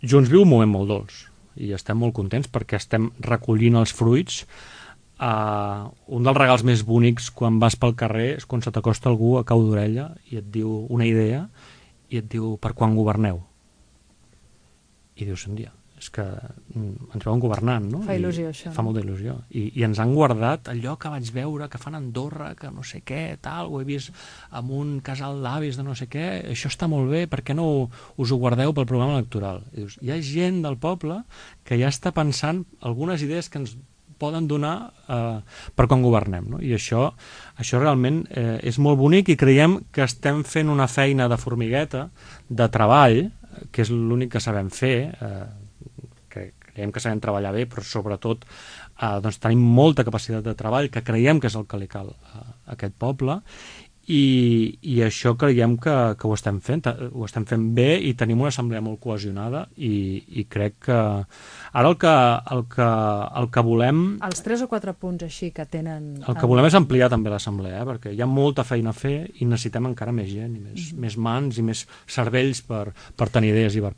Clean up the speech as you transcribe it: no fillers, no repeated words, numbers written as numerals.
Junts viu un moment molt dolç i estem molt contents perquè estem recollint els fruits. Un dels regals més bonics quan vas pel carrer és quan se t'acosta algú a cau d'orella i et diu una idea i et diu per quan governeu, i dius un dia és que ens veuen governant, no? Fa il·lusió, això. Fa molta il·lusió. I ens han guardat allò que vaig veure que fan a Andorra, que no sé què, tal, ho he vist amb un casal d'avis de no sé què, això està molt bé, per què no us ho guardeu pel programa electoral? I dius, hi ha gent del poble que ja està pensant algunes idees que ens poden donar per quan governem, no? I això realment és molt bonic i creiem que estem fent una feina de formigueta, de treball, que és l'únic que sabem fer, que creiem que sabem treballar bé, però sobretot doncs tenim molta capacitat de treball, que creiem que és el que li cal a aquest poble, i això creiem que ho estem fent bé i tenim una assemblea molt cohesionada i crec que ara el que volem... Els 3 o 4 punts així que tenen... El que volem és ampliar també l'assemblea, perquè hi ha molta feina a fer i necessitem encara més gent, i més mans i més cervells per tenir idees i per